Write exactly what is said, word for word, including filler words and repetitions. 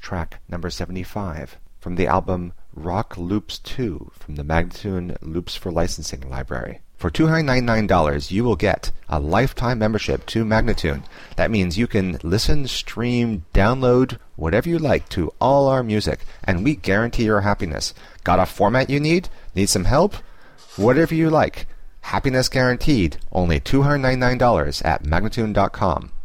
track number seventy-five, from the album Rock Loops two from the Magnatune Loops for Licensing library. For two hundred ninety-nine dollars, you will get a lifetime membership to Magnatune. That means you can listen, stream, download, whatever you like to all our music, and we guarantee your happiness. Got a format you need? Need some help? Whatever you like. Happiness guaranteed. Only two hundred ninety-nine dollars at Magnatune dot com.